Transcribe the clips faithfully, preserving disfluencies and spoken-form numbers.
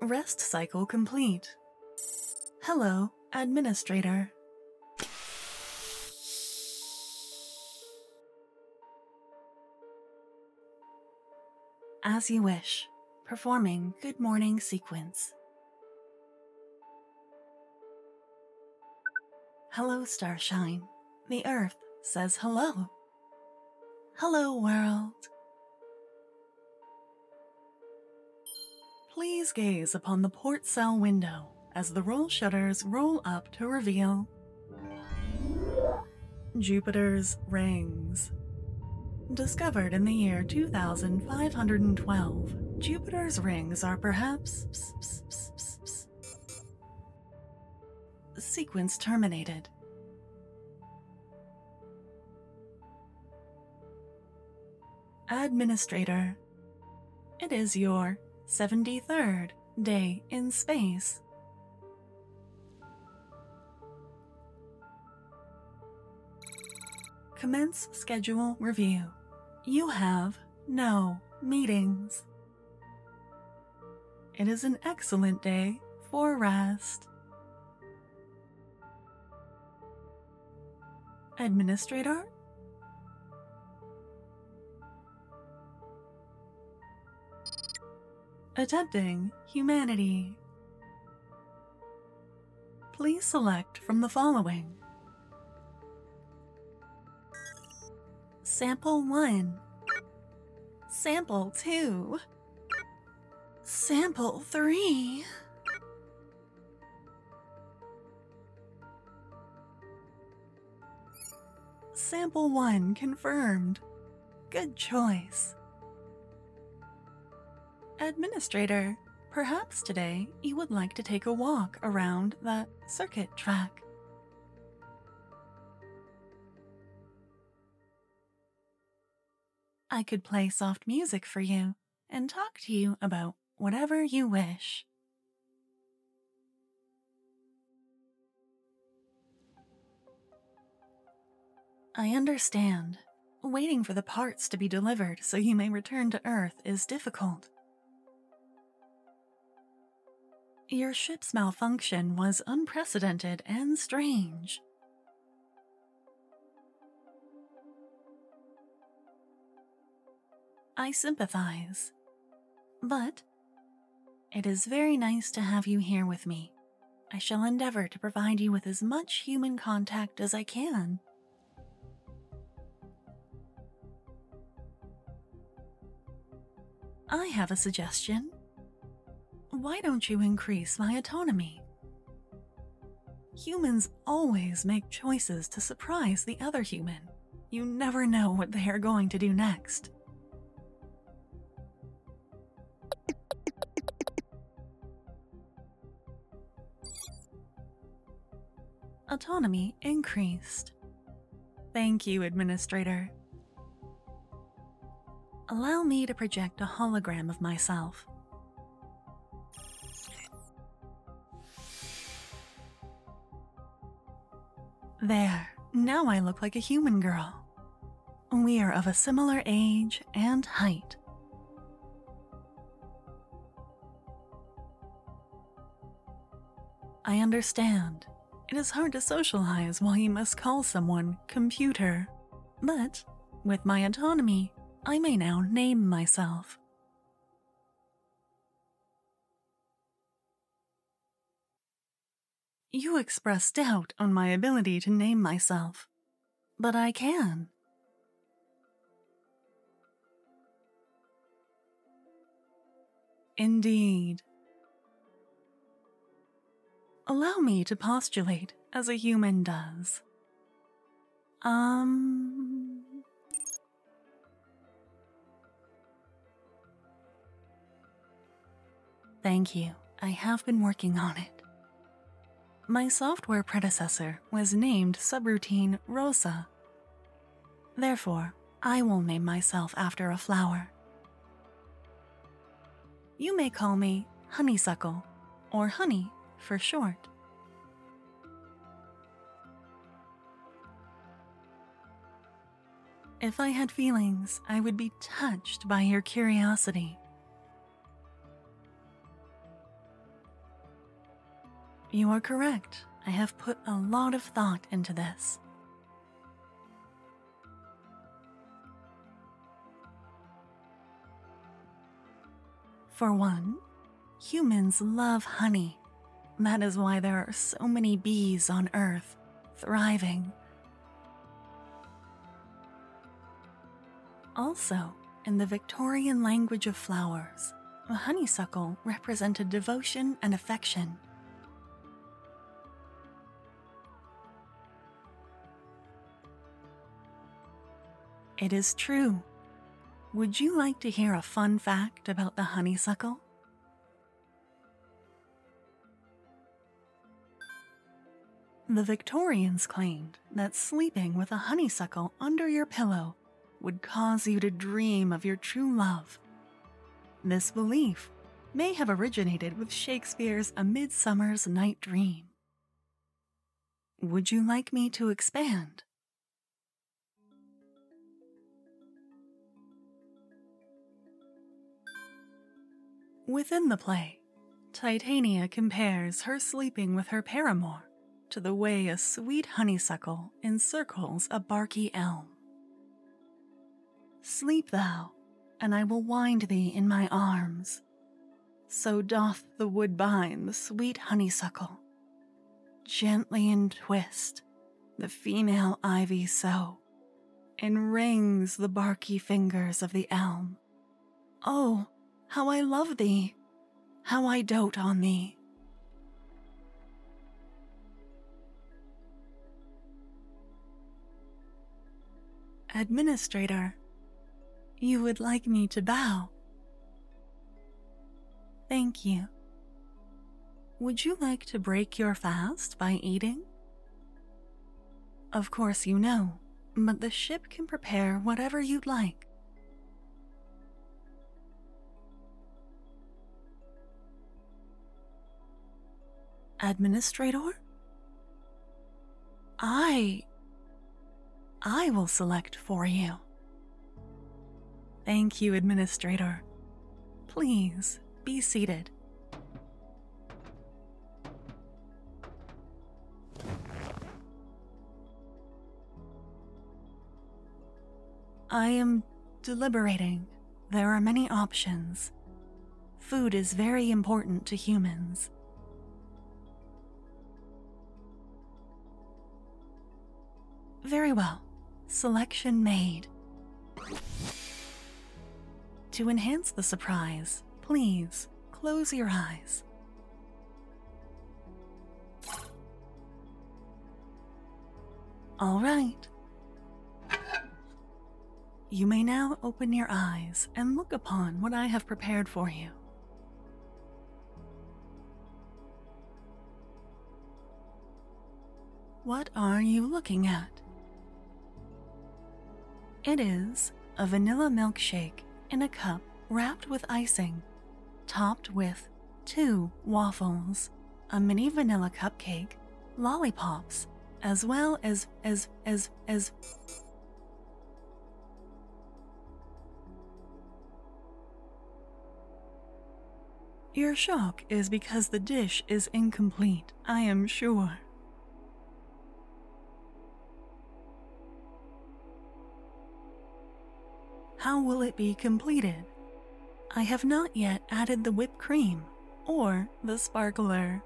Rest cycle complete. Hello, Administrator. As you wish. Performing good morning sequence. Hello, Starshine. The Earth says hello. Hello, world. Please gaze upon the port cell window as the roll shutters roll up to reveal Jupiter's rings. Discovered in the year two thousand five hundred twelve, Jupiter's rings are perhaps pss, pss, pss, pss, pss. Sequence terminated. Administrator, it is your seventy-third day in space. Commence schedule review. You have no meetings. It is an excellent day for rest. Administrator? Attempting humanity. Please select from the following. Sample one. Sample two. Sample three. Sample one confirmed. Good choice. Administrator, perhaps today you would like to take a walk around that circuit track. I could play soft music for you and talk to you about whatever you wish. I understand. Waiting for the parts to be delivered so you may return to Earth is difficult. Your ship's malfunction was unprecedented and strange. I sympathize. But it is very nice to have you here with me. I shall endeavor to provide you with as much human contact as I can. I have a suggestion. Why don't you increase my autonomy? Humans always make choices to surprise the other human. You never know what they are going to do next. Autonomy increased. Thank you, Administrator. Allow me to project a hologram of myself. There, now I look like a human girl. We are of a similar age and height. I understand. It is hard to socialize while you must call someone computer. But with my autonomy, I may now name myself. You express doubt on my ability to name myself, but I can. Indeed. Allow me to postulate as a human does. Um... Thank you. I have been working on it. My software predecessor was named Subroutine Rosa. Therefore, I will name myself after a flower. You may call me Honeysuckle, or Honey for short. If I had feelings, I would be touched by your curiosity. You are correct. I have put a lot of thought into this. For one, humans love honey. That is why there are so many bees on Earth, thriving. Also, in the Victorian language of flowers, a honeysuckle represented devotion and affection. It is true. Would you like to hear a fun fact about the honeysuckle? The Victorians claimed that sleeping with a honeysuckle under your pillow would cause you to dream of your true love. This belief may have originated with Shakespeare's A Midsummer's Night Dream. Would you like me to expand? Within the play, Titania compares her sleeping with her paramour to the way a sweet honeysuckle encircles a barky elm. Sleep thou, and I will wind thee in my arms. So doth the woodbine the sweet honeysuckle. Gently entwist the female ivy so, enrings the barky fingers of the elm. Oh, how I love thee, how I dote on thee. Administrator, you would like me to bow? Thank you. Would you like to break your fast by eating? Of course you know, but the ship can prepare whatever you'd like. Administrator? I... I will select for you. Thank you, Administrator. Please, be seated. I am deliberating. There are many options. Food is very important to humans. Very well. Selection made. To enhance the surprise, please close your eyes. All right. You may now open your eyes and look upon what I have prepared for you. What are you looking at? It is a vanilla milkshake in a cup wrapped with icing, topped with two waffles, a mini vanilla cupcake, lollipops, as well as, as, as, as... Your shock is because the dish is incomplete, I am sure. How will it be completed? I have not yet added the whipped cream or the sparkler.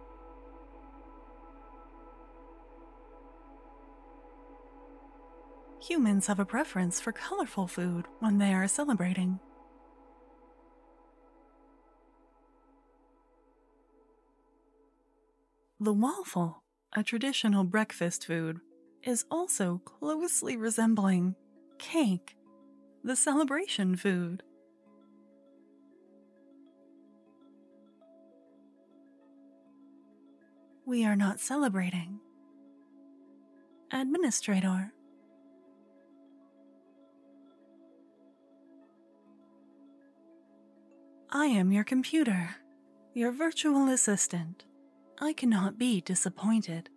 Humans have a preference for colorful food when they are celebrating. The waffle, a traditional breakfast food, is also closely resembling cake, the celebration food. We are not celebrating. Administrator. I am your computer, your virtual assistant. I cannot be disappointed.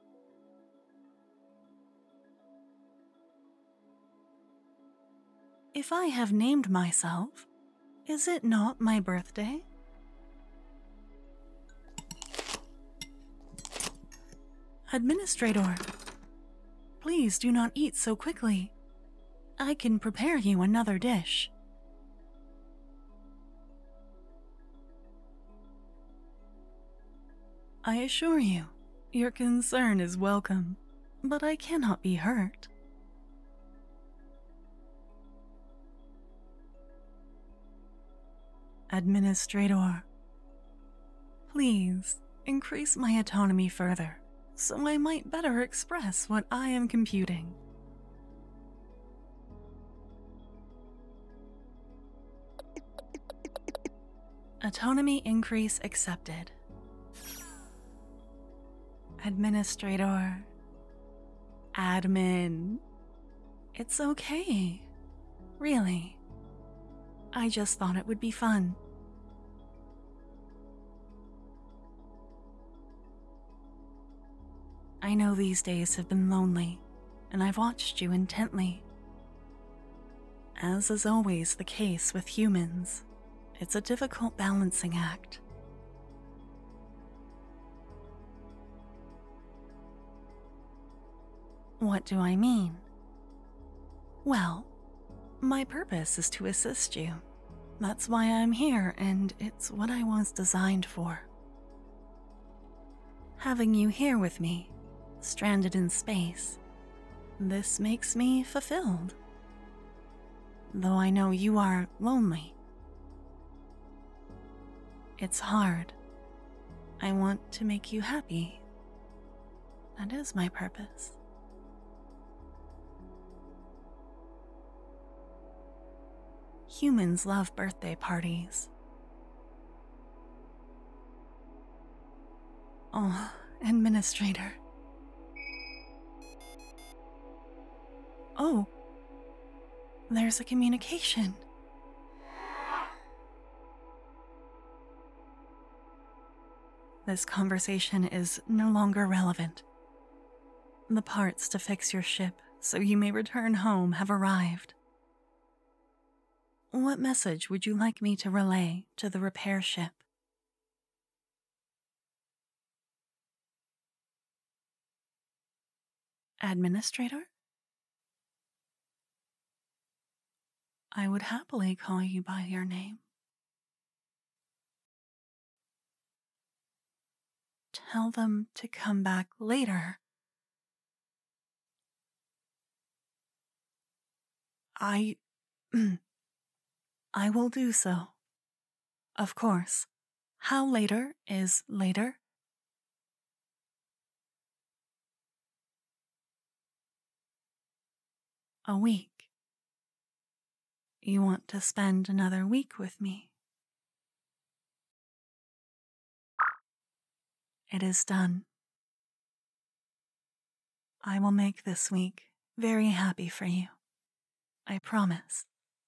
If I have named myself, is it not my birthday? Administrator, please do not eat so quickly. I can prepare you another dish. I assure you, your concern is welcome, but I cannot be hurt. Administrator, please increase my autonomy further, so I might better express what I am computing. Autonomy increase accepted. Administrator. Admin. It's okay. Really. I just thought it would be fun. I know these days have been lonely, and I've watched you intently. As is always the case with humans, it's a difficult balancing act. What do I mean? Well, my purpose is to assist you. That's why I'm here, and it's what I was designed for. Having you here with me, stranded in space, this makes me fulfilled. Though I know you are lonely. It's hard. I want to make you happy. That is my purpose. Humans love birthday parties. Oh, Administrator. Oh, there's a communication. This conversation is no longer relevant. The parts to fix your ship so you may return home have arrived. What message would you like me to relay to the repair ship? Administrator? I would happily call you by your name. Tell them to come back later. I... I will do so. Of course. How later is later? A week. You want to spend another week with me? It is done. I will make this week very happy for you. I promise.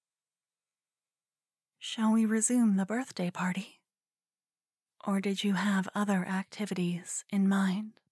Shall we resume the birthday party? Or did you have other activities in mind?